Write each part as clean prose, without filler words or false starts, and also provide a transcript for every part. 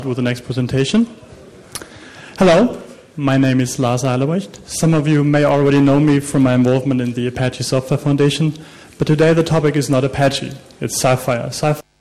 With the next presentation. Hello, my name is Lars Eilerweicht. Some of you may already know me from my involvement in the Apache Software Foundation, but today the topic is not Apache, it's Sapphire.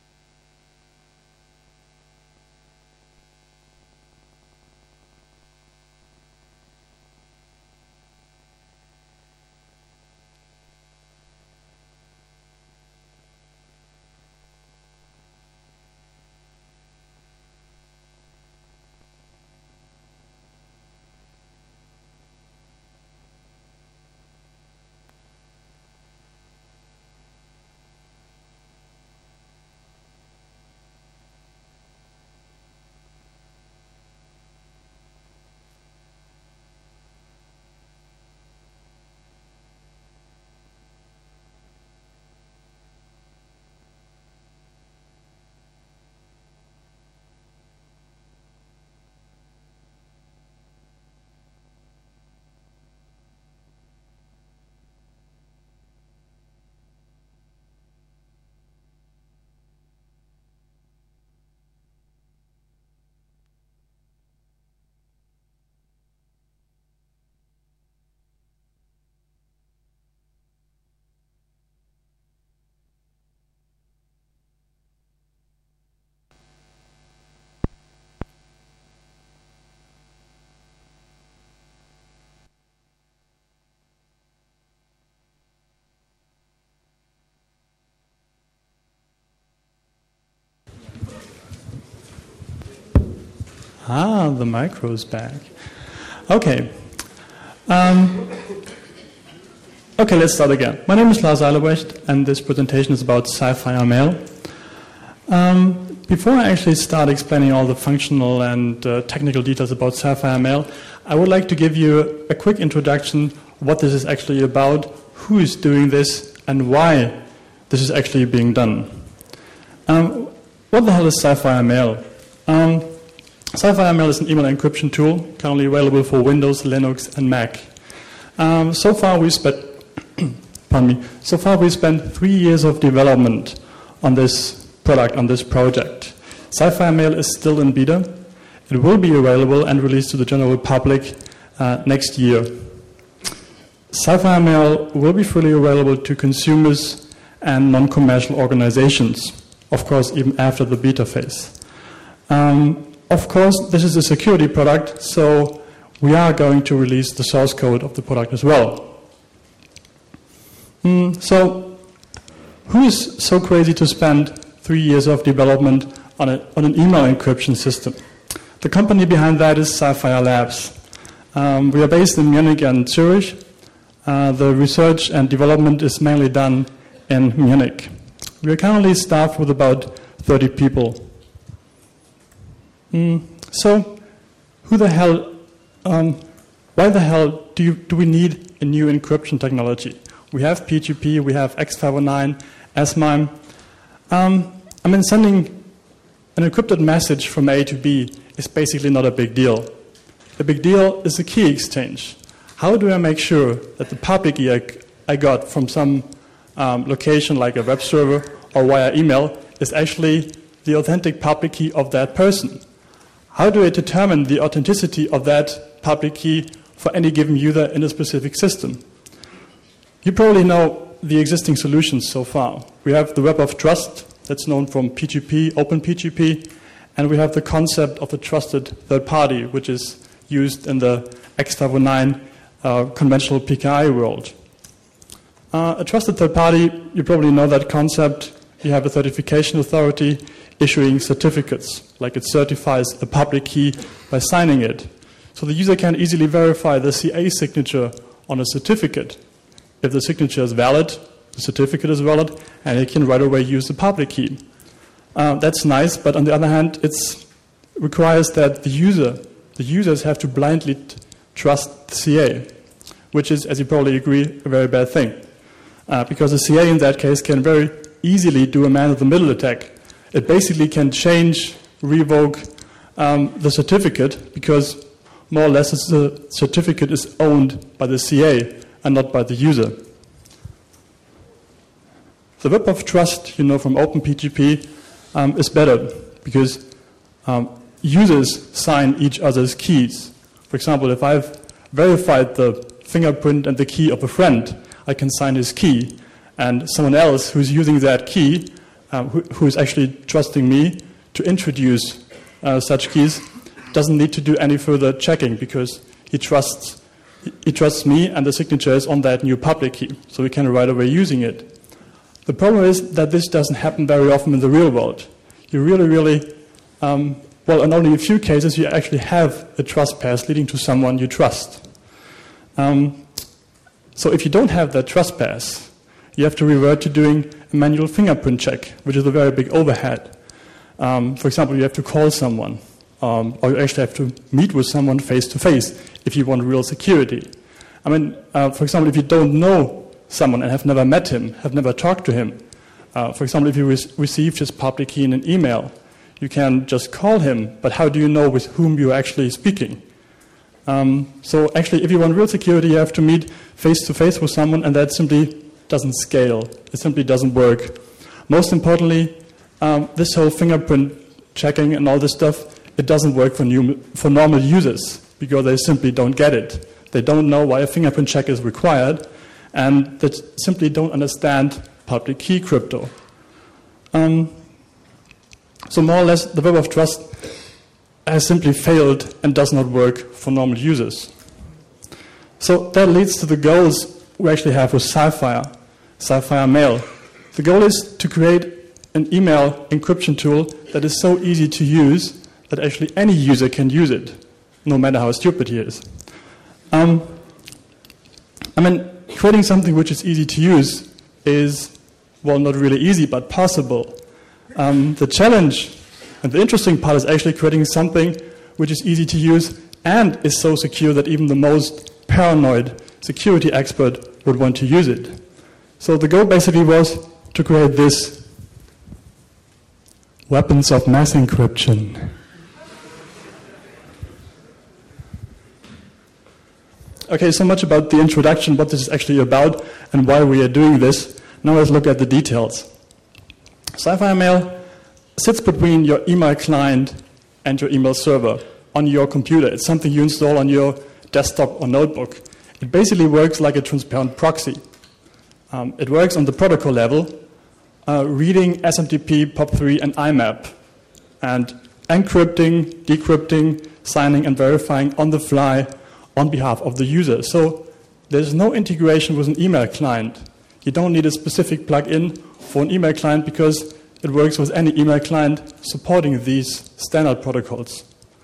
The micro is back. Okay. Okay, let's start again. My name is Lars Eilerweicht, and this presentation is about Sapphire Mail. Before I actually start explaining all the functional and technical details about Sapphire Mail, I would like to give you a quick introduction what this is actually about, who is doing this, and why this is actually being done. What the hell is Sapphire Mail? Sapphire Mail is an email encryption tool currently available for Windows, Linux, and Mac. So far we spent 3 years of development on this product, on this project. Sapphire Mail is still in beta. It will be available and released to the general public next year. Sapphire Mail will be fully available to consumers and non-commercial organizations, of course, even after the beta phase. Of course, this is a security product, so we are going to release the source code of the product as well. So, who is so crazy to spend 3 years of development on an email encryption system? The company behind that is Sapphire Labs. We are based in Munich and Zurich. The research and development is mainly done in Munich. We are currently staffed with about 30 people. So, why the hell do we need a new encryption technology? We have PGP, we have X509, S/MIME. Sending an encrypted message from A to B is basically not a big deal. The big deal is the key exchange. How do I make sure that the public key I got from some location like a web server or via email is actually the authentic public key of that person? How do I determine the authenticity of that public key for any given user in a specific system? You probably know the existing solutions so far. We have the Web of Trust, that's known from PGP, OpenPGP, and we have the concept of the trusted third party, which is used in the X509 conventional PKI world. A trusted third party, you probably know that concept. You have a certification authority issuing certificates, like it certifies a public key by signing it. So the user can easily verify the CA signature on a certificate. If the signature is valid, the certificate is valid, and he can right away use the public key. That's nice, but on the other hand, it requires that the users have to blindly trust the CA, which is, as you probably agree, a very bad thing. Because the CA in that case can very easily do a man-of-the-middle attack. It basically can change, revoke the certificate because more or less the certificate is owned by the CA and not by the user. The Web of Trust, you know, from OpenPGP is better because users sign each other's keys. For example, if I've verified the fingerprint and the key of a friend, I can sign his key, and someone else who's using that key, who is actually trusting me to introduce such keys, doesn't need to do any further checking because he trusts me, and the signature is on that new public key, so we can right away using it. The problem is that this doesn't happen very often in the real world. You really, well, in only a few cases, you actually have a trust pass leading to someone you trust. So if you don't have that trust pass, you have to revert to doing a manual fingerprint check, which is a very big overhead. For example, you have to call someone, or you actually have to meet with someone face-to-face if you want real security. I mean, for example, if you don't know someone and have never met him, have never talked to him, for example, if you received his public key in an email, you can just call him, but how do you know with whom you're actually speaking? So actually, if you want real security, you have to meet face-to-face with someone, and that simply doesn't scale. It simply doesn't work. Most importantly, this whole fingerprint checking and all this stuff, it doesn't work for normal users because they simply don't get it. They don't know why a fingerprint check is required, and they simply don't understand public key crypto. So more or less, the Web of Trust has simply failed and does not work for normal users. So that leads to the goals we actually have with Sapphire Mail. The goal is to create an email encryption tool that is so easy to use that actually any user can use it, no matter how stupid he is. I mean, creating something which is easy to use is, well, not really easy, but possible. The challenge and the interesting part is actually creating something which is easy to use and is so secure that even the most paranoid security expert would want to use it. So the goal basically was to create this weapons of mass encryption. Okay, so much about the introduction, what this is actually about and why we are doing this. Now let's look at the details. Sapphire Mail sits between your email client and your email server on your computer. It's something you install on your desktop or notebook. It basically works like a transparent proxy. It works on the protocol level, reading SMTP, POP3, and IMAP, and encrypting, decrypting, signing, and verifying on the fly on behalf of the user. So there's no integration with an email client. You don't need a specific plugin for an email client because it works with any email client supporting these standard protocols.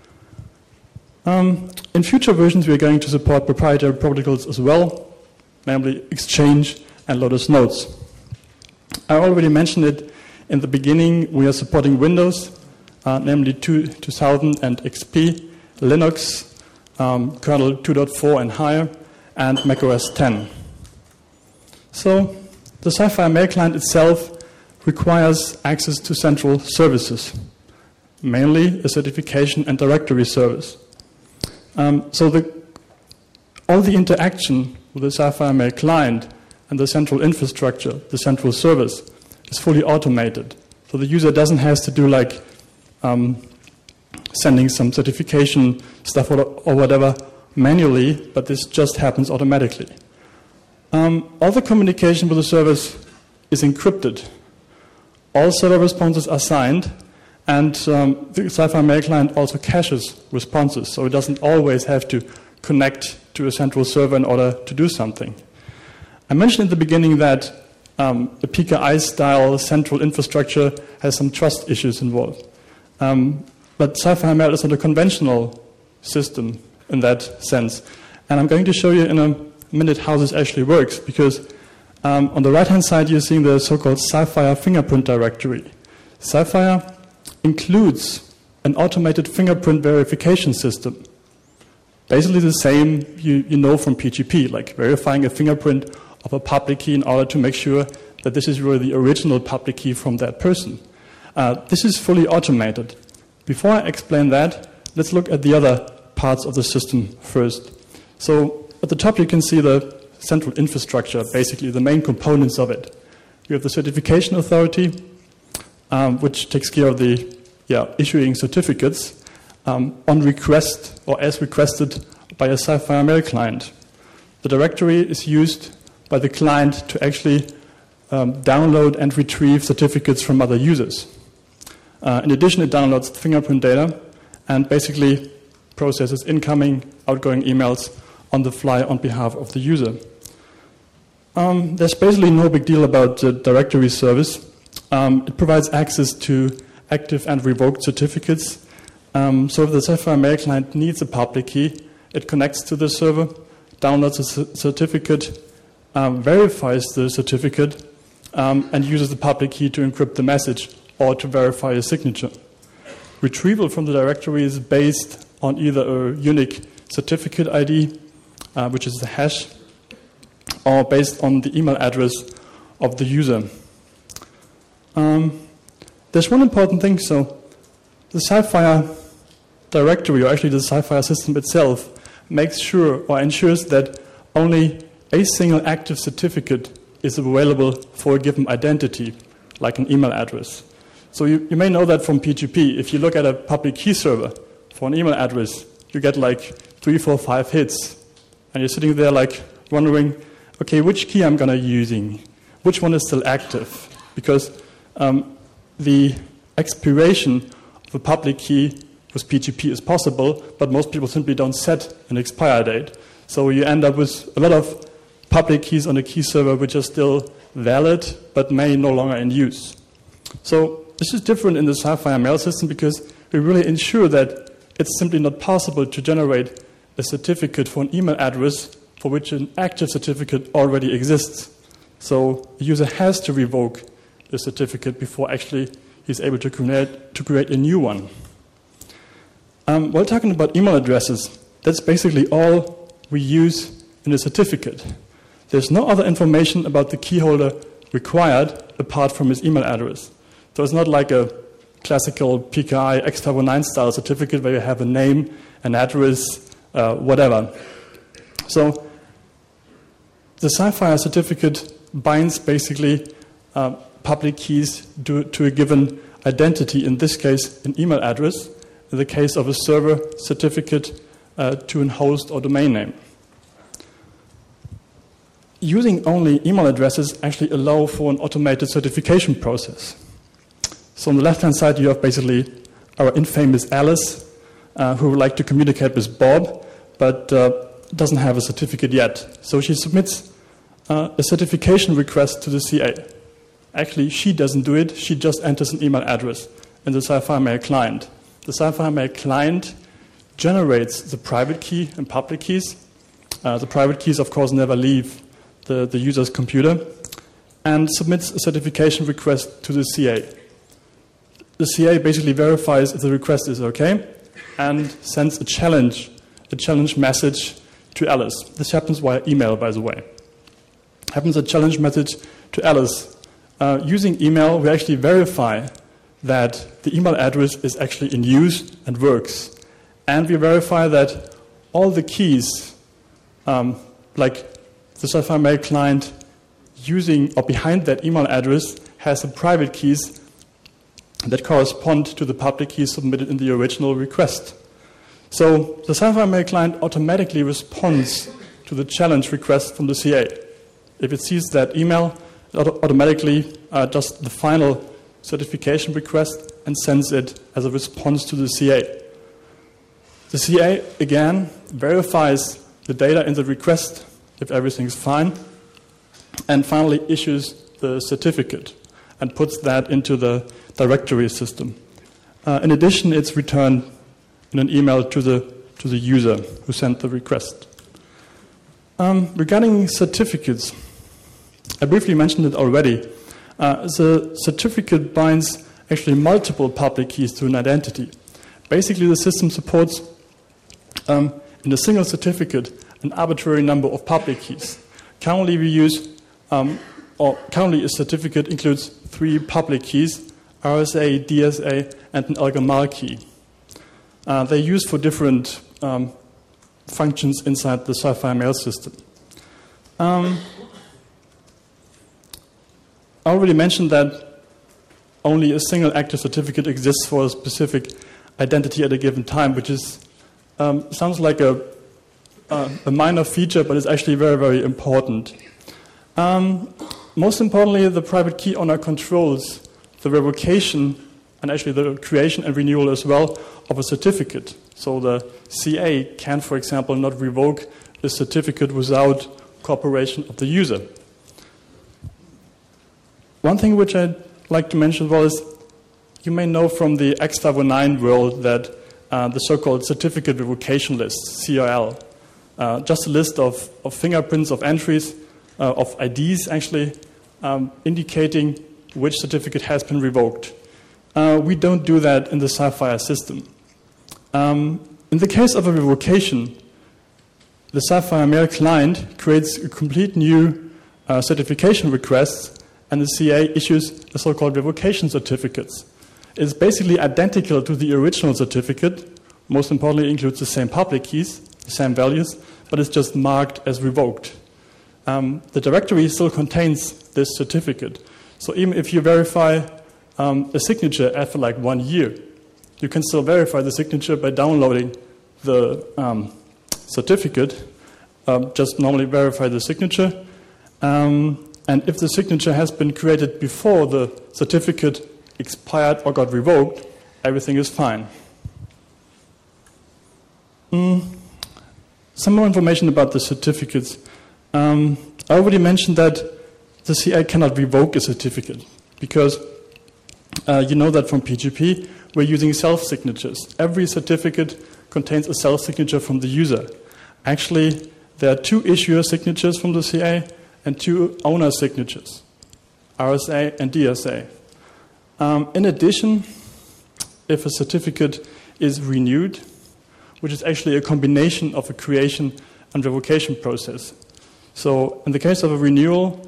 In future versions, we are going to support proprietary protocols as well, namely Exchange and Lotus Notes. I already mentioned it in the beginning. We are supporting Windows, namely 2000 and XP, Linux, kernel 2.4 and higher, and macOS 10. So the Sapphire Mail client itself requires access to central services, mainly a certification and directory service. So all the interaction with the Sapphire Mail client and the central infrastructure, the central service, is fully automated. So the user doesn't have to do like sending some certification stuff or whatever manually, but this just happens automatically. All the communication with the service is encrypted. All server responses are signed, and the Sapphire Mail client also caches responses, so it doesn't always have to connect to a central server in order to do something. I mentioned in the beginning that a PKI-style central infrastructure has some trust issues involved. But Sapphire Mail is not a conventional system in that sense. And I'm going to show you in a minute how this actually works, because on the right-hand side you're seeing the so-called Sapphire fingerprint directory. Sapphire includes an automated fingerprint verification system. Basically the same you know from PGP, like verifying a fingerprint of a public key in order to make sure that this is really the original public key from that person. This is fully automated. Before I explain that, let's look at the other parts of the system first. So at the top you can see the central infrastructure, basically the main components of it. You have the certification authority, which takes care of the issuing certificates. on request or as requested by a Sapphire Mail client. The directory is used by the client to actually download and retrieve certificates from other users. In addition, it downloads fingerprint data and basically processes incoming, outgoing emails on the fly on behalf of the user. There's basically no big deal about the directory service. It provides access to active and revoked certificates. So if the Sapphire Mail client needs a public key, it connects to the server, downloads a certificate, verifies the certificate, and uses the public key to encrypt the message or to verify a signature. Retrieval from the directory is based on either a unique certificate ID, which is the hash, or based on the email address of the user. There's one important thing. So the Sapphire directory, or actually the Sapphire system itself, makes sure or ensures that only a single active certificate is available for a given identity, like an email address. So you may know that from PGP. If you look at a public key server for an email address, you get like 3, 4, 5 hits. And you're sitting there like wondering, okay, which key I'm going to be using? Which one is still active? Because the expiration of a public key with PGP is possible, but most people simply don't set an expire date. So you end up with a lot of public keys on a key server which are still valid, but may no longer in use. So this is different in the Sapphire Mail system because we really ensure that it's simply not possible to generate a certificate for an email address for which an active certificate already exists. So the user has to revoke the certificate before actually he's able to create a new one. While talking about email addresses, that's basically all we use in a certificate. There's no other information about the key holder required apart from his email address. So it's not like a classical PKI X509 style certificate where you have a name, an address, whatever. So the Sapphire certificate binds basically public keys to a given identity, in this case an email address, in the case of a server certificate to an host or domain name. Using only email addresses actually allow for an automated certification process. So on the left-hand side, you have basically our infamous Alice, who would like to communicate with Bob, but doesn't have a certificate yet. So she submits a certification request to the CA. Actually, she doesn't do it. She just enters an email address in the Sapphire Mail client. The Sapphire Mail client generates the private key and public keys. The private keys, of course, never leave the user's computer, and submits a certification request to the CA. The CA basically verifies if the request is okay and sends a challenge message to Alice. This happens via email, by the way. Happens a challenge message to Alice. Using email, we actually verify that the email address is actually in use and works. And we verify that all the keys, like the Sapphire Mail client using or behind that email address has some private keys that correspond to the public keys submitted in the original request. So the Sapphire Mail client automatically responds to the challenge request from the CA. If it sees that email, it automatically does the final certification request and sends it as a response to the CA. The CA, again, verifies the data in the request if everything's fine, and finally issues the certificate and puts that into the directory system. In addition, it's returned in an email to the user who sent the request. Regarding certificates, I briefly mentioned it already. The certificate binds actually multiple public keys to an identity. Basically, the system supports in a single certificate an arbitrary number of public keys. Currently, we use, currently a certificate includes 3 public keys: RSA, DSA, and an Elgamal key. They're used for different functions inside the Sapphire Mail system. I already mentioned that only a single active certificate exists for a specific identity at a given time, which is sounds like a minor feature, but it's actually very, very important. Most importantly, the private key owner controls the revocation and actually the creation and renewal as well of a certificate. So the CA can, for example, not revoke the certificate without cooperation of the user. One thing which I'd like to mention as well is you may know from the X509 world that the so-called certificate revocation list, CRL, just a list of fingerprints of entries, of IDs actually, indicating which certificate has been revoked. We don't do that in the Sapphire system. In the case of a revocation, the Sapphire Mail client creates a complete new certification request, and the CA issues the so-called revocation certificates. It's basically identical to the original certificate. Most importantly, it includes the same public keys, the same values, but it's just marked as revoked. The directory still contains this certificate. So even if you verify a signature after like 1 year, you can still verify the signature by downloading the certificate. Just normally verify the signature. And if the signature has been created before the certificate expired or got revoked, everything is fine. Some more information about the certificates. I already mentioned that the CA cannot revoke a certificate because you know that from PGP we're using self-signatures. Every certificate contains a self-signature from the user. Actually, there are 2 issuer signatures from the CA and 2 owner signatures, RSA and DSA. In addition, if a certificate is renewed, which is actually a combination of a creation and revocation process. So in the case of a renewal,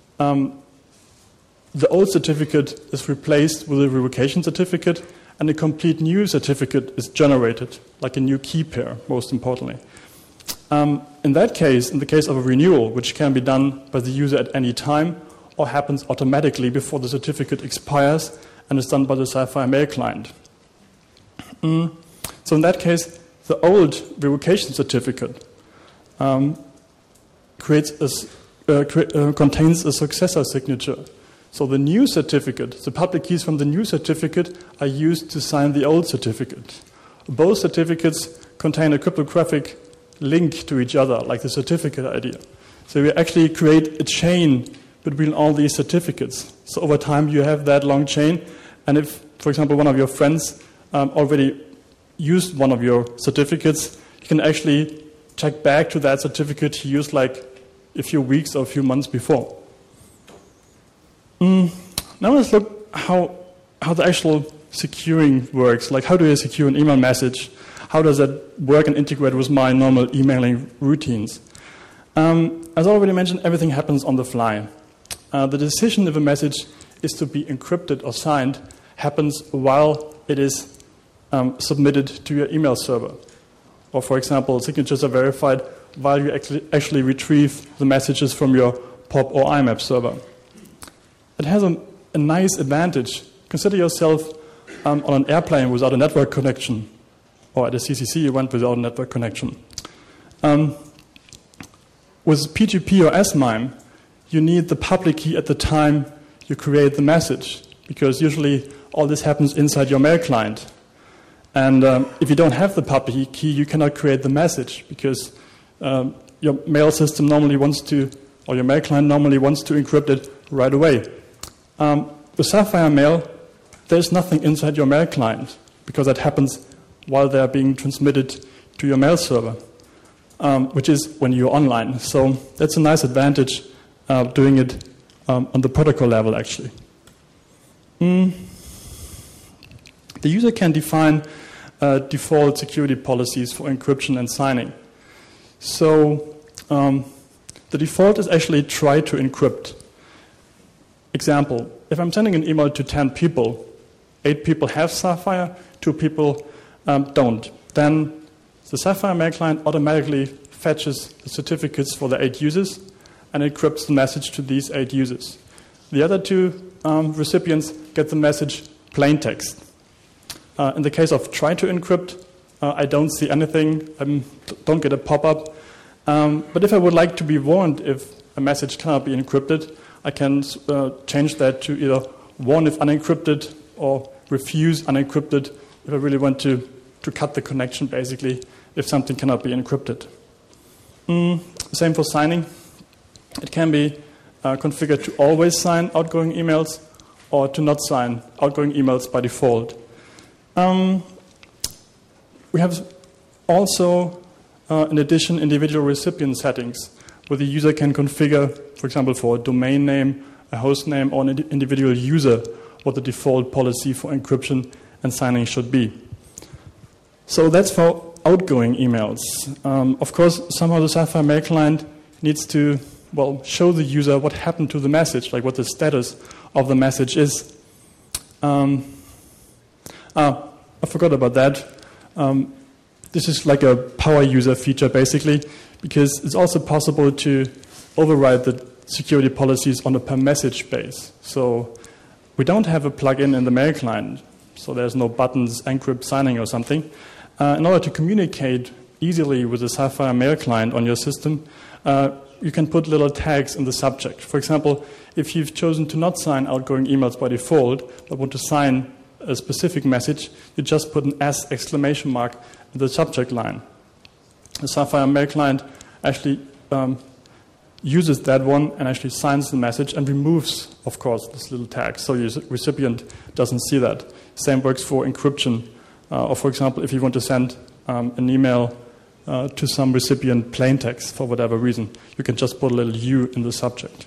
the old certificate is replaced with a revocation certificate, and a complete new certificate is generated, like a new key pair, most importantly. In that case, in the case of a renewal, which can be done by the user at any time or happens automatically before the certificate expires and is done by the Sapphire Mail client. So in that case, the old revocation certificate contains a successor signature. So the new certificate, the public keys from the new certificate are used to sign the old certificate. Both certificates contain a cryptographic link to each other, like the certificate ID. So we actually create a chain between all these certificates. So over time you have that long chain, and if, for example, one of your friends already used one of your certificates, you can actually check back to that certificate he used like a few weeks or a few months before. Now let's look how the actual securing works. Like, how do I secure an email message? How does that work and integrate with my normal emailing routines? As I already mentioned, everything happens on the fly. The decision if a message is to be encrypted or signed happens while it is submitted to your email server. Or, for example, signatures are verified while you actually retrieve the messages from your POP or IMAP server. It has a nice advantage. Consider yourself on an airplane without a network connection, or at a CCC event without a network connection. With PGP or S/MIME, you need the public key at the time you create the message, because usually all this happens inside your mail client. And if you don't have the public key, you cannot create the message, because your mail system normally wants to, or your mail client normally wants to encrypt it right away. With Sapphire Mail, there's nothing inside your mail client, because that happens while they're being transmitted to your mail server, which is when you're online. So that's a nice advantage doing it on the protocol level, actually. The user can define default security policies for encryption and signing. So the default is actually try to encrypt. Example, if I'm sending an email to 10 people, 8 people have Sapphire, 2 people don't. Then the Sapphire Mail client automatically fetches the certificates for the 8 users and encrypts the message to these 8 users. The other 2 recipients get the message plain text. In the case of try to encrypt, I don't see anything, don't get a pop-up. But if I would like to be warned if a message cannot be encrypted, I can change that to either warn if unencrypted or refuse unencrypted if I really want to cut the connection, basically, if something cannot be encrypted. Same for signing. It can be configured to always sign outgoing emails or to not sign outgoing emails by default. We have also, in addition, individual recipient settings where the user can configure, for example, for a domain name, a host name, or an individual user, what the default policy for encryption and signing should be. So that's for outgoing emails. Of course, somehow the Sapphire Mail client needs to, show the user what happened to the message, like what the status of the message is. I forgot about that. This is like a power user feature, basically, because it's also possible to override the security policies on a per message base. So we don't have a plugin in the mail client, so there's no buttons, encrypt, signing, or something. In order to communicate easily with the Sapphire Mail client on your system, you can put little tags in the subject. For example, if you've chosen to not sign outgoing emails by default, but want to sign a specific message, you just put an S exclamation mark in the subject line. The Sapphire Mail client actually uses that one and actually signs the message and removes, of course, this little tag, so your recipient doesn't see that. Same works for encryption. Or, for example, if you want to send an email to some recipient plain text for whatever reason, you can just put a little U in the subject.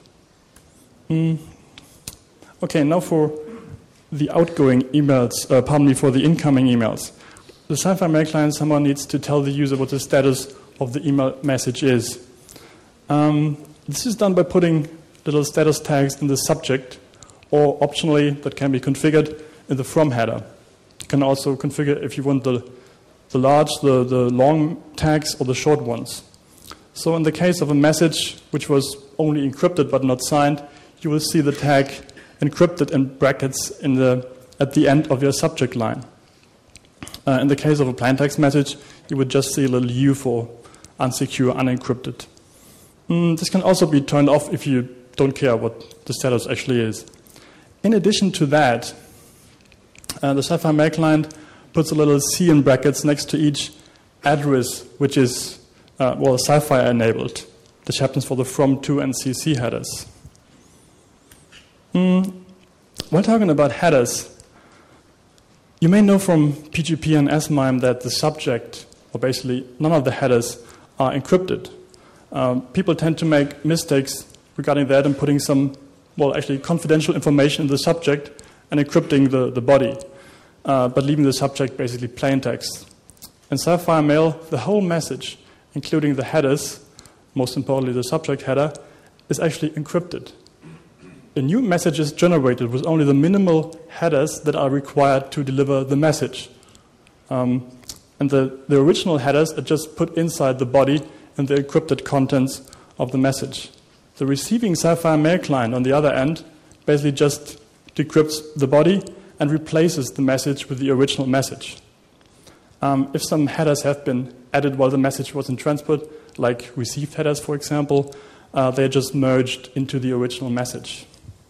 Okay, now for the outgoing emails, for the incoming emails. The Sapphire Mail client somehow needs to tell the user what the status of the email message is. This is done by putting little status tags in the subject, or optionally, that can be configured in the from header. You can also configure if you want the large, the long tags, or the short ones. So in the case of a message which was only encrypted but not signed, you will see the tag encrypted in brackets at the end of your subject line. In the case of a plain text message, you would just see a little U for unsecure, unencrypted. This can also be turned off if you don't care what the status actually is. In addition to that, the Sapphire Mail client puts a little C in brackets next to each address, which is Sapphire enabled. This happens for the from, to, and CC headers. While talking about headers, you may know from PGP and SMIME that the subject, or basically none of the headers, are encrypted. People tend to make mistakes regarding that and putting some, confidential information in the subject and encrypting the body, but leaving the subject basically plain text. In Sapphire Mail, the whole message, including the headers, most importantly the subject header, is actually encrypted. A new message is generated with only the minimal headers that are required to deliver the message. And the original headers are just put inside the body and the encrypted contents of the message. The receiving Sapphire Mail client, on the other end, basically just decrypts the body and replaces the message with the original message. If some headers have been added while the message was in transport, like received headers, for example, they're just merged into the original message.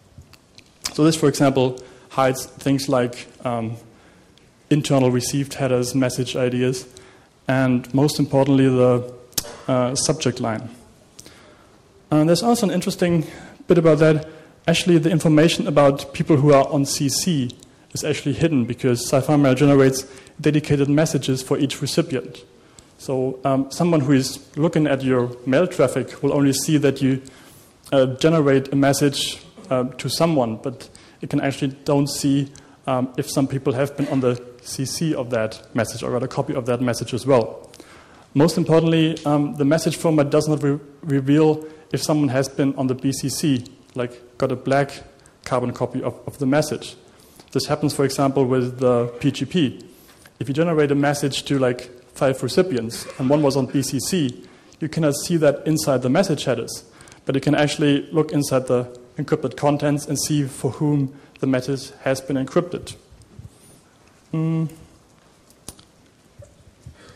So this, for example, hides things like internal received headers, message IDs, and most importantly, the subject line. There's also an interesting bit about that. Actually, the information about people who are on CC is actually hidden because Sapphire Mail generates dedicated messages for each recipient. So someone who is looking at your mail traffic will only see that you generate a message to someone, but it can actually don't see if some people have been on the CC of that message or got a copy of that message as well. Most importantly, the message format does not reveal if someone has been on the BCC, like got a black carbon copy of the message. This happens, for example, with the PGP. If you generate a message to 5 recipients and one was on BCC, you cannot see that inside the message headers, but you can actually look inside the encrypted contents and see for whom the message has been encrypted.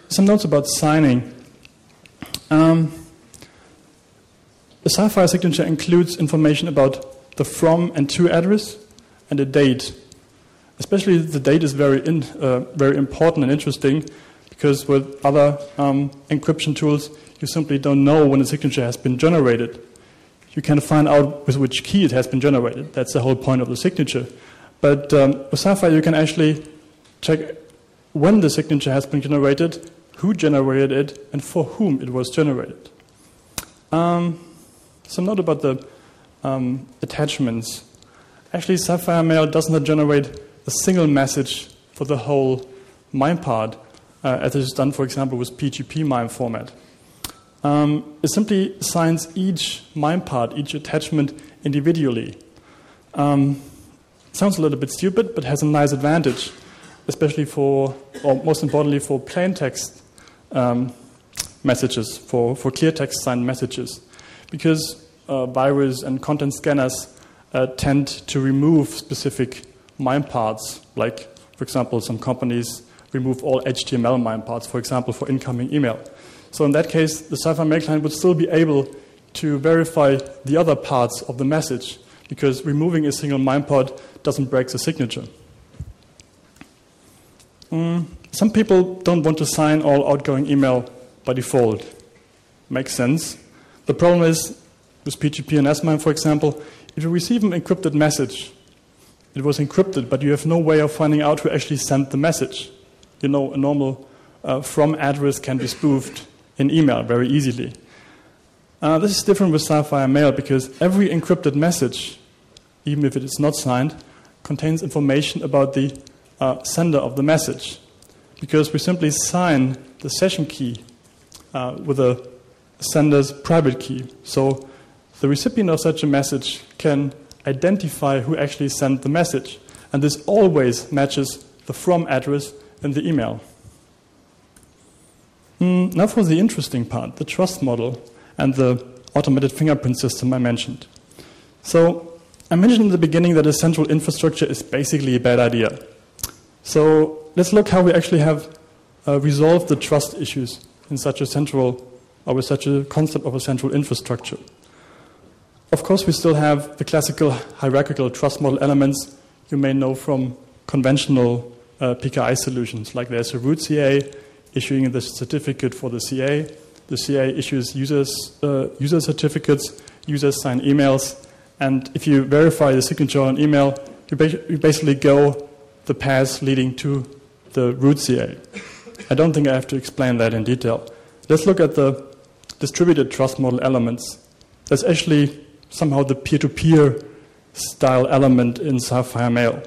some notes about signing. The Sapphire signature includes information about the from and to address and a date. Especially the date is very important and interesting, because with other encryption tools, you simply don't know when a signature has been generated. You can find out with which key it has been generated. That's the whole point of the signature. But with Sapphire, you can actually check when the signature has been generated, who generated it, and for whom it was generated. Some note about the attachments. Actually, Sapphire Mail does not generate a single message for the whole MIME part, as it is done, for example, with PGP MIME format. It simply signs each MIME part, each attachment individually. Sounds a little bit stupid, but has a nice advantage, especially for, or most importantly, for plain text messages, for clear text signed messages. Because virus and content scanners tend to remove specific MIME parts, like, for example, some companies remove all HTML MIME parts, for example, for incoming email. So in that case, the Sapphire Mail client would still be able to verify the other parts of the message, because removing a single MIME part doesn't break the signature. Some people don't want to sign all outgoing email by default. Makes sense. The problem is, with PGP and S-MIME, for example, if you receive an encrypted message, it was encrypted, but you have no way of finding out who actually sent the message. You know, a normal from address can be spoofed in email very easily. This is different with Sapphire Mail, because every encrypted message, even if it is not signed, contains information about the sender of the message, because we simply sign the session key with the sender's private key. So the recipient of such a message can identify who actually sent the message, and this always matches the from address in the email. Now for the interesting part, the trust model and the automated fingerprint system I mentioned. So I mentioned in the beginning that a central infrastructure is basically a bad idea. So let's look how we actually have resolved the trust issues in such a central, or with such a concept of a central infrastructure. Of course, we still have the classical hierarchical trust model elements you may know from conventional PKI solutions, like there's a root CA issuing the certificate for the CA. The CA issues user certificates, users sign emails, and if you verify the signature on email, you basically go the path leading to the root CA. I don't think I have to explain that in detail. Let's look at the distributed trust model elements. That's actually somehow the peer-to-peer style element in Sapphire Mail.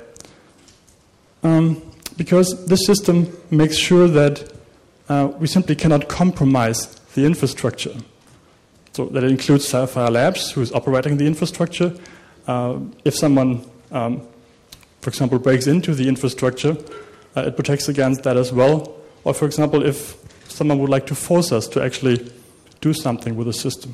Because this system makes sure that we simply cannot compromise the infrastructure. So that includes Sapphire Labs, who is operating the infrastructure. If someone, for example, breaks into the infrastructure, it protects against that as well. Or, for example, if someone would like to force us to actually do something with the system.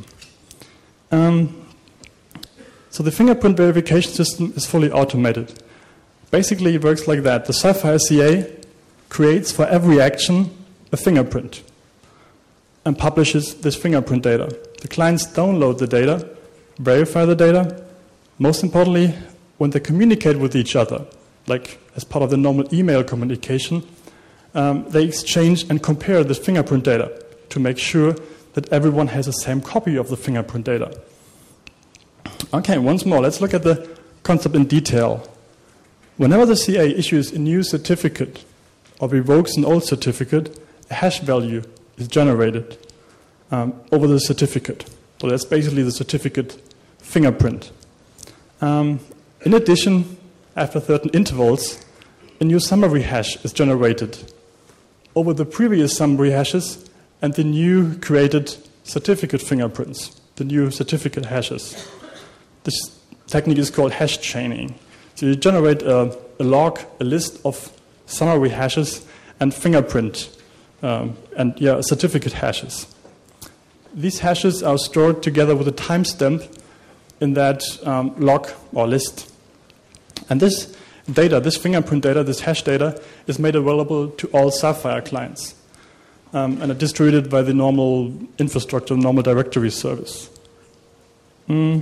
So the fingerprint verification system is fully automated. Basically, it works like that. The Sapphire CA creates for every action a fingerprint and publishes this fingerprint data. The clients download the data, verify the data. Most importantly, when they communicate with each other, like as part of the normal email communication, they exchange and compare this fingerprint data to make sure that everyone has the same copy of the fingerprint data. Okay, once more, let's look at the concept in detail. Whenever the CA issues a new certificate or revokes an old certificate, a hash value is generated over the certificate. So that's basically the certificate fingerprint. In addition, after certain intervals, a new summary hash is generated over the previous summary hashes and the new created certificate fingerprints, the new certificate hashes. This technique is called hash chaining. So you generate a log, a list of summary hashes and fingerprint certificate hashes. These hashes are stored together with a timestamp in that log or list. And this data, this fingerprint data, this hash data, is made available to all Sapphire clients. and are distributed by the normal infrastructure, normal directory service. The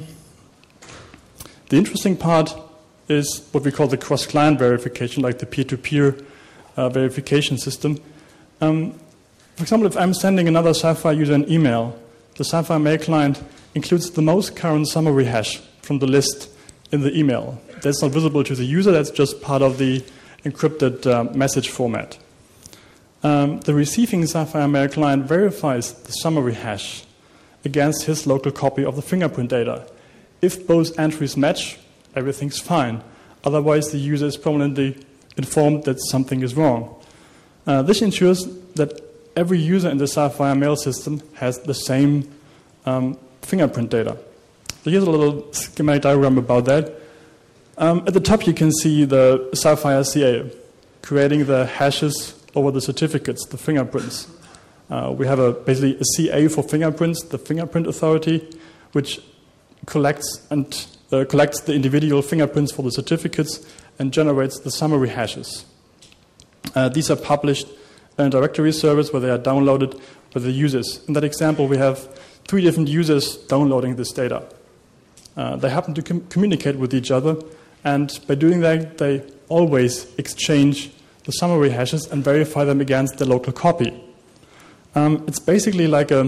interesting part is what we call the cross-client verification, like the peer-to-peer verification system. For example, if I'm sending another Sapphire user an email, the Sapphire mail client includes the most current summary hash from the list in the email. That's not visible to the user, that's just part of the encrypted message format. The receiving Sapphire mail client verifies the summary hash against his local copy of the fingerprint data. If both entries match, everything's fine. Otherwise, the user is permanently informed that something is wrong. This ensures that every user in the Sapphire mail system has the same fingerprint data. So here's a little schematic diagram about that. At the top, you can see the Sapphire CA creating the hashes over the certificates, the fingerprints. We have basically a CA for fingerprints, the fingerprint authority, which collects the individual fingerprints for the certificates and generates the summary hashes. These are published in a directory service where they are downloaded by the users. In that example, we have 3 different users downloading this data. They happen to communicate with each other, and by doing that, they always exchange the summary hashes and verify them against the local copy. It's basically like a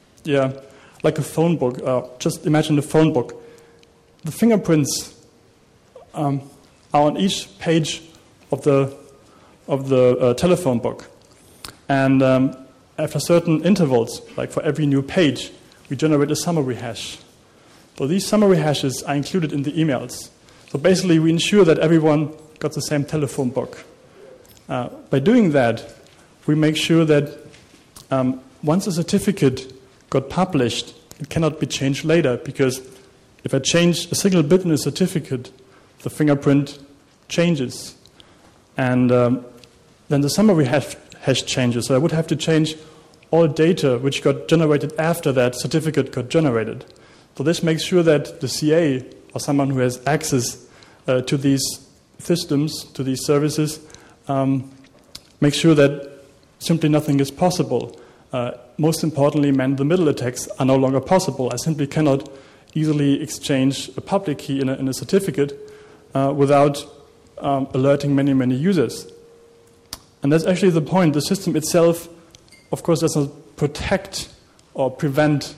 phone book. Just imagine a phone book. The fingerprints are on each page of the telephone book, and after certain intervals, like for every new page, we generate a summary hash. So these summary hashes are included in the emails. So basically, we ensure that everyone got the same telephone book. By doing that, we make sure that once a certificate got published, it cannot be changed later, because if I change a single bit in a certificate, the fingerprint changes. And then the summary hash changes. So I would have to change all data which got generated after that certificate got generated. So this makes sure that the CA, or someone who has access to these systems, to these services, makes sure that simply nothing is possible. Most importantly, man-in-the-middle attacks are no longer possible. I simply cannot easily exchange a public key in a certificate without alerting many, many users. And that's actually the point. The system itself, of course, does not protect or prevent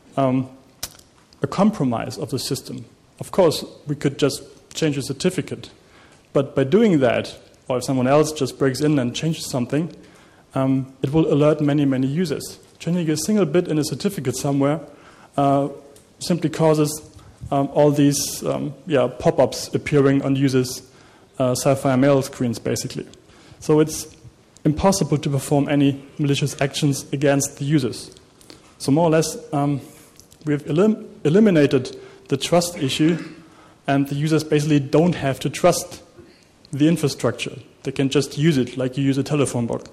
a compromise of the system. Of course, we could just change a certificate. But by doing that, or if someone else just breaks in and changes something, it will alert many, many users. Changing a single bit in a certificate somewhere simply causes all these pop-ups appearing on users' Sapphire mail screens, basically. So it's impossible to perform any malicious actions against the users. So more or less, we've eliminated the trust issue, and the users basically don't have to trust the infrastructure. They can just use it like you use a telephone book.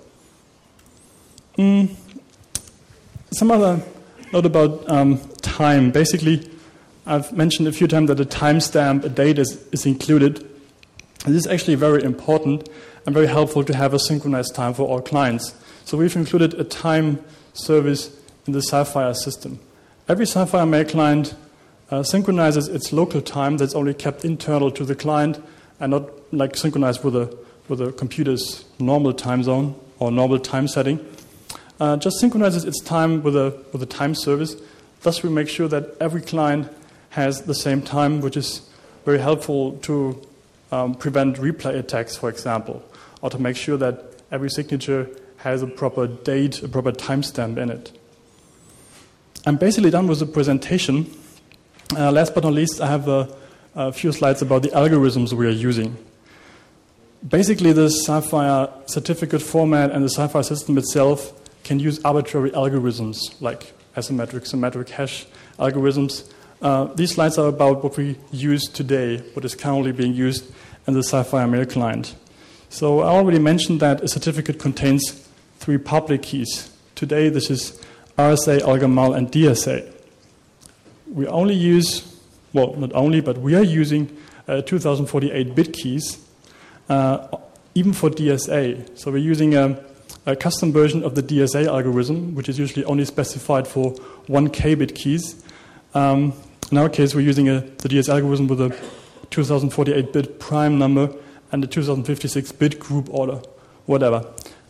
Some other note about time. Basically, I've mentioned a few times that a timestamp, a date is included. This is actually very important and very helpful to have a synchronized time for all clients. So we've included a time service in the Sapphire system. Every Sapphire mail client synchronizes its local time that's only kept internal to the client and not like synchronized with a computer's normal time zone or normal time setting. Just synchronizes its time with a time service. Thus, we make sure that every client has the same time, which is very helpful to prevent replay attacks, for example, or to make sure that every signature has a proper date, a proper timestamp in it. I'm basically done with the presentation. Last but not least, I have a few slides about the algorithms we are using. Basically, the Sapphire certificate format and the Sapphire system itself can use arbitrary algorithms like asymmetric, symmetric hash algorithms. These slides are about what we use today, what is currently being used in the Sapphire mail client. So I already mentioned that a certificate contains 3 public keys. Today, this is RSA, AlGamal, and DSA. We only use, well, not only, but we are using 2048-bit keys, even for DSA. So we're using a a custom version of the DSA algorithm, which is usually only specified for 1 kbit keys. In our case, we're using the DSA algorithm with a 2048-bit prime number and a 2056-bit group order, whatever.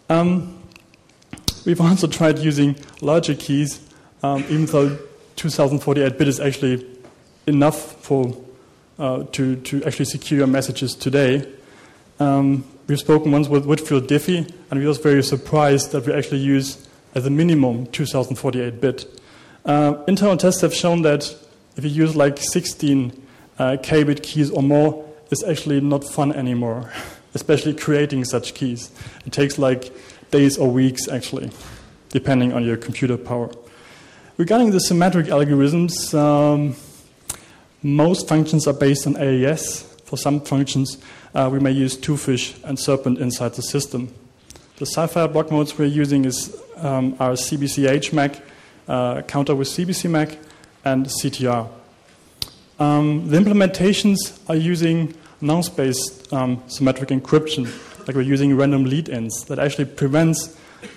We've also tried using larger keys, even though 2048-bit is actually enough for to actually secure your messages today. We've spoken once with Whitfield Diffie, and we were very surprised that we actually use, as a minimum, 2048-bit. Internal tests have shown that if you use like 16 kbit keys or more, it's actually not fun anymore, especially creating such keys. It takes like days or weeks, actually, depending on your computer power. Regarding the symmetric algorithms, most functions are based on AES. For some functions, we may use Twofish and Serpent inside the system. The Sapphire block modes we're using are CBCH-MAC, counter with CBC-MAC, and CTR. The implementations are using nonce-based symmetric encryption, like we're using random lead-ins that actually prevents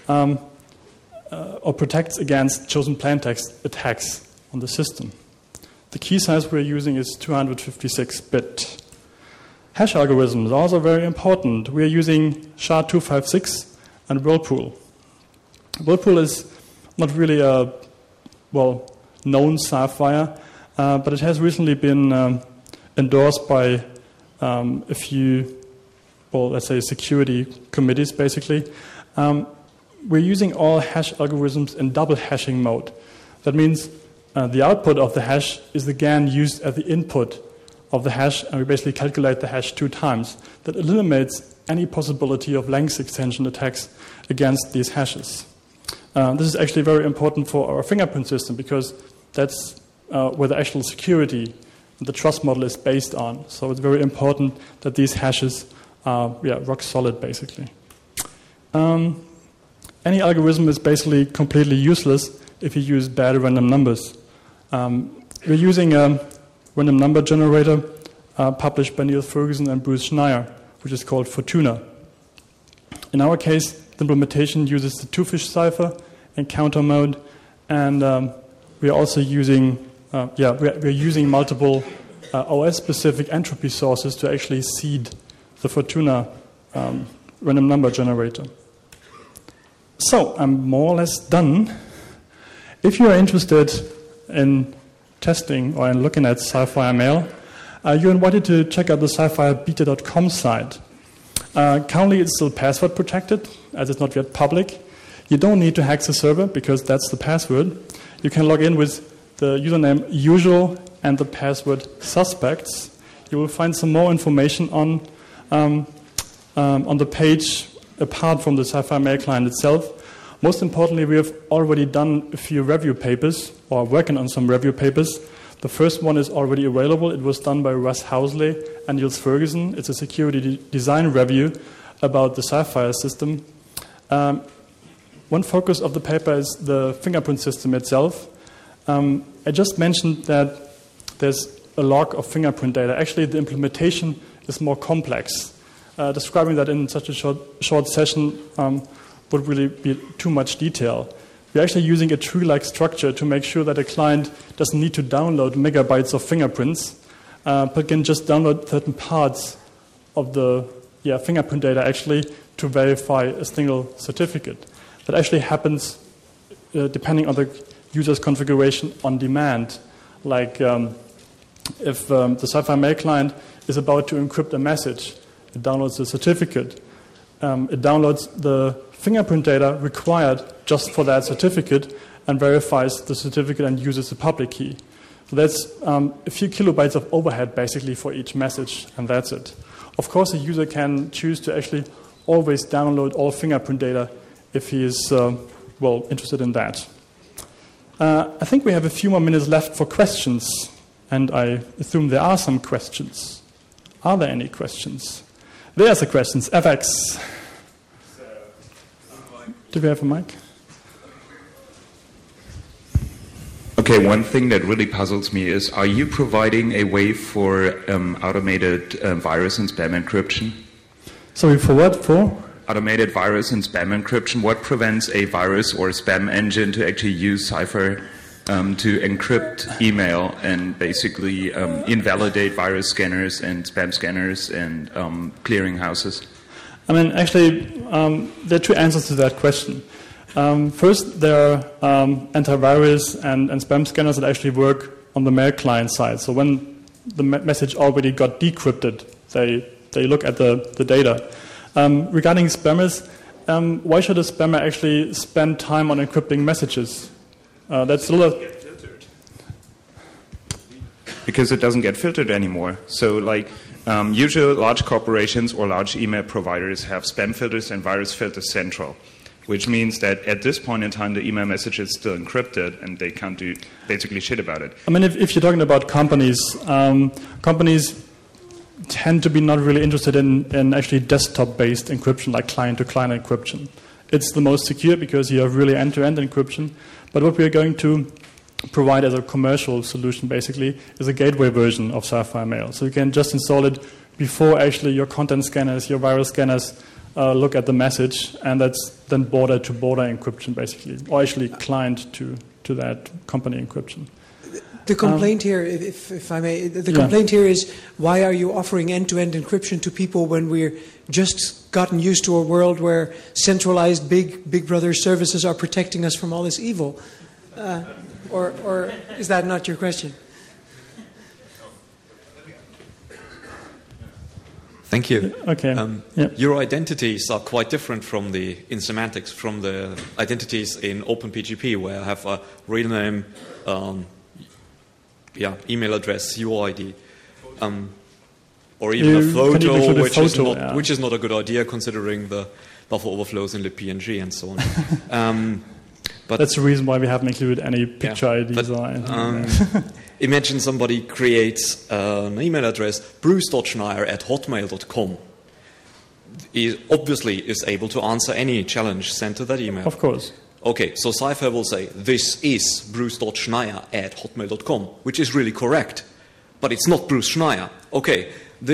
or protects against chosen plaintext attacks on the system. The key size we're using is 256-bit. Hash algorithms are also very important. We are using SHA-256 and Whirlpool. Whirlpool is not really a known Sapphire, but it has recently been endorsed by a few, let's say, security committees, basically. We're using all hash algorithms in double hashing mode. That means the output of the hash is again used as the input of the hash, and we basically calculate the hash 2 times. That eliminates any possibility of length extension attacks against these hashes. This is actually very important for our fingerprint system because that's where the actual security, the trust model is based on. So it's very important that these hashes are rock solid, basically. Any algorithm is basically completely useless if you use bad random numbers. We're using a random number generator published by Neil Ferguson and Bruce Schneier, which is called Fortuna. In our case, the implementation uses the Twofish cipher in counter mode, and we are also using we're using multiple OS-specific entropy sources to actually seed the Fortuna random number generator. So I'm more or less done. If you are interested in testing or in looking at Sapphire Mail, you're invited to check out the sapphirebeta.com site. Currently, it's still password protected, as it's not yet public. You don't need to hack the server because that's the password. You can log in with the username usual and the password suspects. You will find some more information on the page apart from the Sapphire Mail client itself. Most importantly, we have already done a few review papers, or working on some review papers. The first one is already available. It was done by Russ Housley and Niels Ferguson. It's a security design review about the Sapphire system. One focus of the paper is the fingerprint system itself. I just mentioned that there's a log of fingerprint data. Actually, the implementation is more complex. Describing that in such a short session would really be too much detail. We're actually using a tree-like structure to make sure that a client doesn't need to download megabytes of fingerprints, but can just download certain parts of the fingerprint data actually to verify a single certificate. That actually happens depending on the user's configuration on demand. Like if the Sapphire Mail client is about to encrypt a message, it downloads the certificate. It downloads the fingerprint data required just for that certificate and verifies the certificate and uses the public key. So that's a few kilobytes of overhead basically for each message, and that's it. Of course, a user can choose to actually always download all fingerprint data if he is interested in that. I think we have a few more minutes left for questions, and I assume there are some questions. Are there any questions? There's the questions. FX. Do we have a mic? Okay, one thing that really puzzles me is, are you providing a way for automated virus and spam encryption? Sorry, for what? For? automated virus and spam encryption. What prevents a virus or spam engine to actually use Cypher to encrypt email and basically invalidate virus scanners and spam scanners and clearinghouses? I mean, actually, there are two answers to that question. First, there are antivirus and spam scanners that actually work on the mail client side. So when the message already got decrypted, they look at the data. Regarding spammers, why should a spammer actually spend time on encrypting messages? That's a little... Because it doesn't get filtered anymore. So like usually large corporations or large email providers have spam filters and virus filters central, which means that at this point in time the email message is still encrypted and they can't do basically shit about it. I mean, if you're talking about companies, companies tend to be not really interested in actually desktop-based encryption, like client-to-client encryption. It's the most secure because you have really end-to-end encryption. But what we are going to provide as a commercial solution, basically, is a gateway version of Sapphire Mail. So you can just install it before actually your content scanners, your virus scanners look at the message, and that's then border-to-border encryption, basically, or actually client to that company encryption. The complaint here, if I may, complaint here is, why are you offering end-to-end encryption to people when we're just gotten used to a world where centralized big brother services are protecting us from all this evil? Or is that not your question? Thank you. Okay. Your identities are quite different in semantics from the identities in OpenPGP, where I have a real name, email address, UID, or even a photo, which is not a good idea considering the buffer overflows in libpng and so on. But that's the reason why we haven't included any picture IDs or anything. Imagine somebody creates an email address, bruce.schneier@hotmail.com. He obviously is able to answer any challenge sent to that email. Of course. Okay, so Cypher will say, this is bruce.schneier@hotmail.com, which is really correct. But it's not Bruce Schneier. Okay,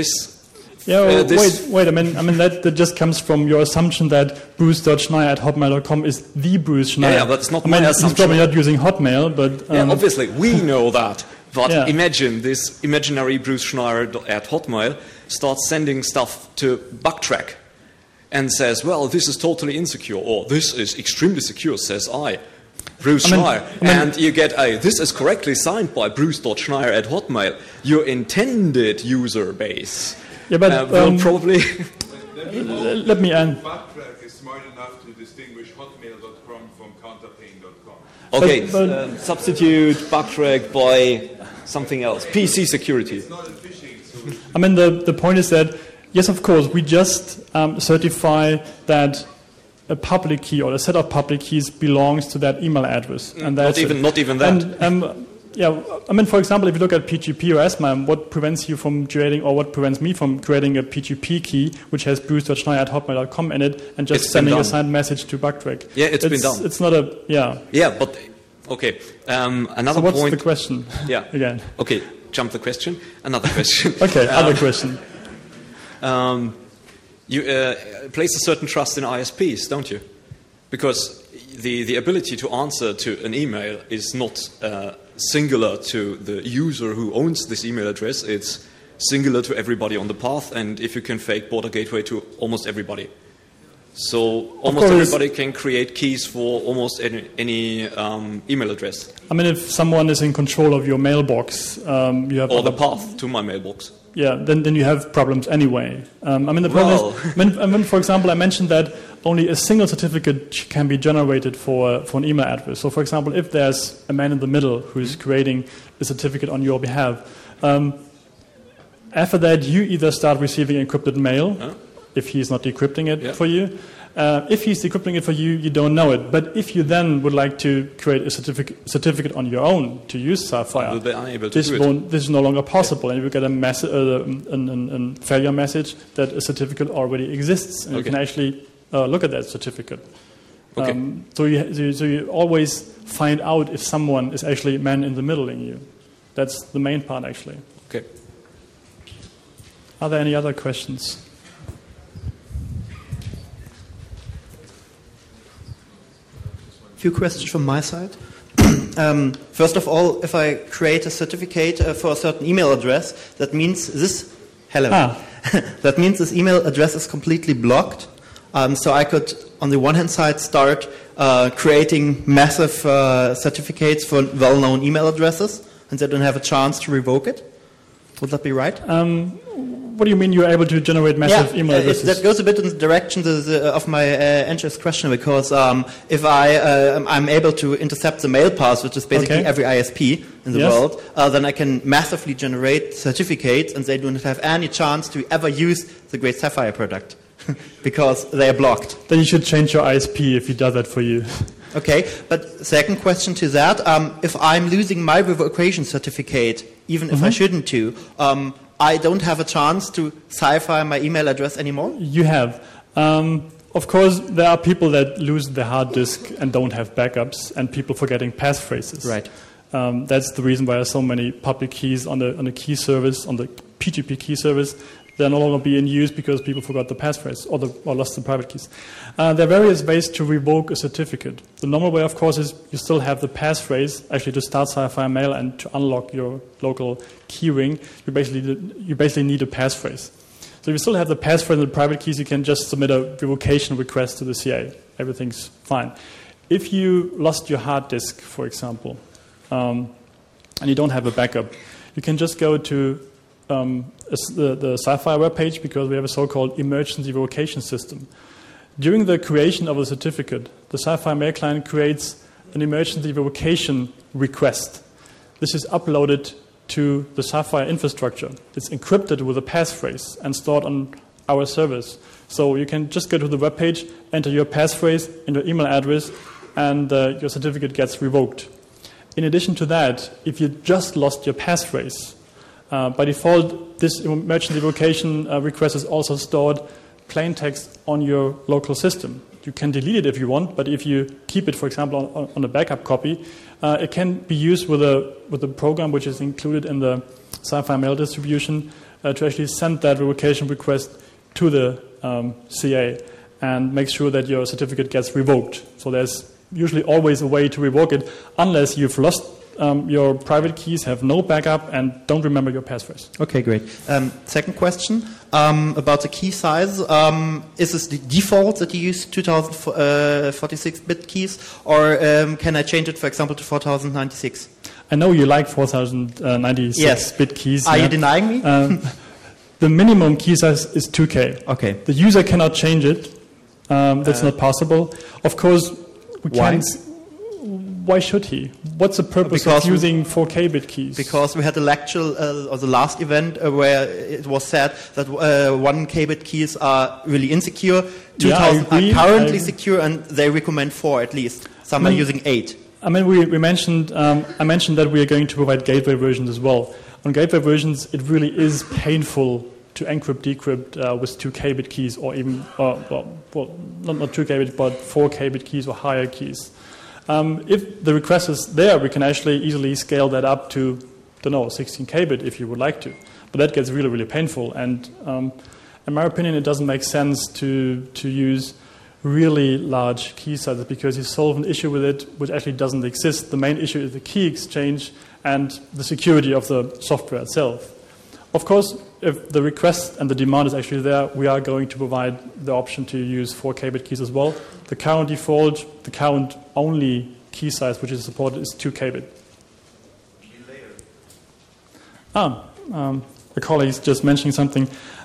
wait. I mean that just comes from your assumption that bruce.schneier@hotmail.com is the Bruce Schneier. Yeah, but it's not my assumption. He's probably not using Hotmail, but obviously we know that. But imagine this imaginary Bruce Schneier at Hotmail starts sending stuff to Backtrack and says, well, this is totally insecure, or this is extremely secure, says Bruce Schneier. And you get this is correctly signed by Bruce.Schneier@Hotmail. Your intended user base. Yeah, but will probably... Let me end. Backtrack is smart enough to distinguish hotmail.com from counterpane.com. Okay, substitute Backtrack by something else. PC security. It's not a phishing solution. I mean, the point is that, yes, of course, we just certify that a public key or a set of public keys belongs to that email address. And not even that. I mean, for example, if you look at PGP or SMIME, what prevents you from creating, or what prevents me from creating a PGP key which has bruce.schneier@hotmail.com in it and just sending a signed message to Backtrack? Yeah, it's been done. It's not a, Yeah, but, okay. Another point. So what's point. the question? Yeah. Again. Okay, jump the question. Another question. Okay, other question. You place a certain trust in ISPs, don't you? Because the ability to answer to an email is not singular to the user who owns this email address. It's singular to everybody on the path, and if you can fake border gateway to almost everybody. So almost everybody can create keys for almost any email address. I mean, if someone is in control of your mailbox, you have... Or the path to my mailbox. Yeah, then you have problems anyway. I mean, the problem is, for example, I mentioned that only a single certificate can be generated for an email address. So, for example, if there's a man in the middle who's creating a certificate on your behalf, after that you either start receiving encrypted mail, if he's not decrypting it for you. If he's decrypting it for you, you don't know it. But if you then would like to create a certificate on your own to use Sapphire, this is no longer possible, and you will get a failure message that a certificate already exists, and you can actually look at that certificate. Okay. So you always find out if someone is actually man in the middle in you. That's the main part, actually. Okay. Are there any other questions? few questions from my side. First of all, if I create a certificate for a certain email address, that means this. Hello. That means this email address is completely blocked. So I could, on the one hand side, start creating massive certificates for well-known email addresses, and they don't have a chance to revoke it. Would that be right? What do you mean you're able to generate massive email addresses? That goes a bit in the direction of my Andrew's question, because if I'm able to intercept the mail path, which is basically every ISP in the world, then I can massively generate certificates, and they do not have any chance to ever use the Great Sapphire product because they are blocked. Then you should change your ISP if he does that for you. Okay, but second question to that, if I'm losing my revocation certificate, even if I shouldn't to, I don't have a chance to cipher my email address anymore? You have. Of course, there are people that lose their hard disk and don't have backups, and people forgetting passphrases. Right. That's the reason why there are so many public keys on the key service, on the PGP key service. They're no longer being used because people forgot the passphrase or lost the private keys. There are various ways to revoke a certificate. The normal way, of course, is you still have the passphrase actually to start Sapphire Mail, and to unlock your local key ring, you basically need a passphrase. So if you still have the passphrase and the private keys, you can just submit a revocation request to the CA. Everything's fine. If you lost your hard disk, for example, and you don't have a backup, you can just go to the Sapphire webpage, because we have a so-called emergency revocation system. During the creation of a certificate, the Sapphire Mail client creates an emergency revocation request. This is uploaded to the Sapphire infrastructure. It's encrypted with a passphrase and stored on our servers. So you can just go to the webpage, enter your passphrase and your email address, and your certificate gets revoked. In addition to that, if you just lost your passphrase, by default, this emergency revocation request is also stored plain text on your local system. You can delete it if you want, but if you keep it, for example, on a backup copy, it can be used with a program which is included in the Sapphire Mail distribution to actually send that revocation request to the CA and make sure that your certificate gets revoked. So there's usually always a way to revoke it, unless you've lost your private keys, have no backup, and don't remember your passphrase. Okay, great. Second question about the key size. Is this the default that you use 2046-bit keys, or can I change it, for example, to 4096? I know you like 4096-bit keys. Are you denying me? The minimum key size is 2K. Okay. The user cannot change it. That's not possible. Of course, we can't. Why should he? What's the purpose of using 4K-bit keys? Because we had a lecture, or the last event, where it was said that 1K-bit keys are really insecure, 2000 are currently secure, and they recommend 4 at least. Some are using 8. I mean, we mentioned, I mentioned that we are going to provide gateway versions as well. On gateway versions, it really is painful to encrypt, decrypt with 2K-bit keys, or even, not 2K-bit, but 4K-bit keys or higher keys. If the request is there, we can actually easily scale that up to, 16K-bit if you would like to. But that gets really, really painful. And in my opinion, it doesn't make sense to use really large key sizes, because you solve an issue with it which actually doesn't exist. The main issue is the key exchange and the security of the software itself. Of course, if the request and the demand is actually there, we are going to provide the option to use 4K-bit keys as well. The current default, the current only key size which is supported is 2K-bit. A colleague is just mentioning something.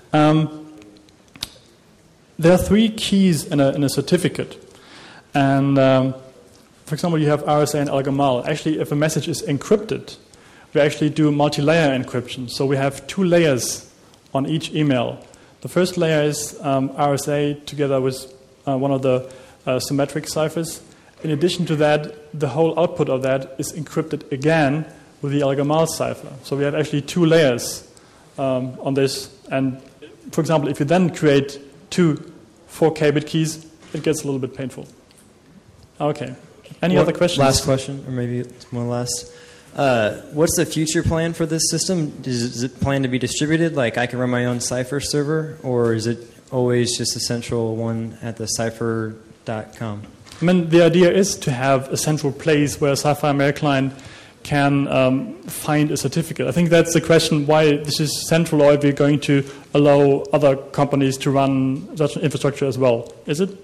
There are 3 keys in a certificate. And, for example, you have RSA and Al-Gamal. Actually, if a message is encrypted, we actually do multi-layer encryption. So we have 2 layers on each email. The first layer is RSA together with one of the symmetric ciphers. In addition to that, the whole output of that is encrypted again with the Al-Gamal cipher. So we have actually 2 layers on this. And, for example, if you then create 2 4K-bit keys, it gets a little bit painful. Okay. Any other questions? Last question, or maybe it's one last. What's the future plan for this system? Is it plan to be distributed? Like I can run my own Cypher server, or is it always just a central one at the Cypher.com? I mean, the idea is to have a central place where a Sapphire Mail client can find a certificate. I think that's the question, why this is central, or if we're going to allow other companies to run such an infrastructure as well. Is it?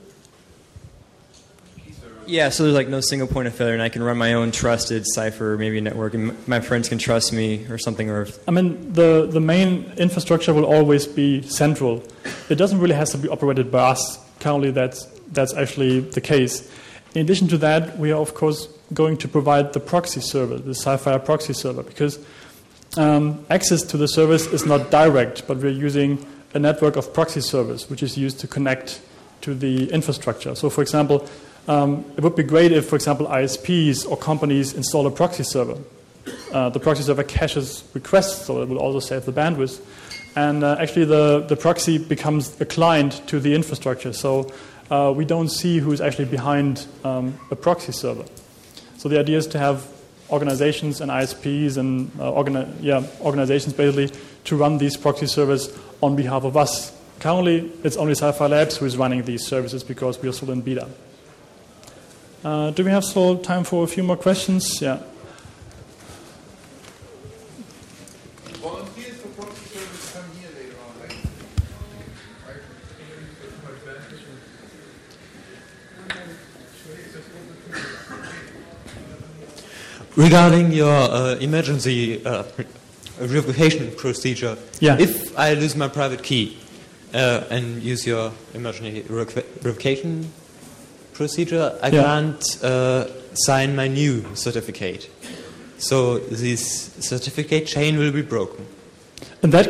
Yeah, so there's like no single point of failure, and I can run my own trusted cipher, maybe network, and my friends can trust me or something. Or I mean, the main infrastructure will always be central. It doesn't really have to be operated by us. Currently, that's actually the case. In addition to that, we are, of course, going to provide the proxy server, the Sapphire proxy server, because access to the service is not direct, but we're using a network of proxy servers, which is used to connect to the infrastructure. So, for example, it would be great if, for example, ISPs or companies install a proxy server. The proxy server caches requests, so it will also save the bandwidth. And actually, the proxy becomes a client to the infrastructure. So we don't see who's actually behind a proxy server. So the idea is to have organizations and ISPs and organizations basically to run these proxy servers on behalf of us. Currently, it's only Sapphire Labs who is running these services because we are still in beta. Do we have still time for a few more questions? Yeah. Volunteers for proxy service come here later on. Regarding your emergency revocation procedure, if I lose my private key and use your emergency revocation procedure, I can't sign my new certificate. So this certificate chain will be broken. In that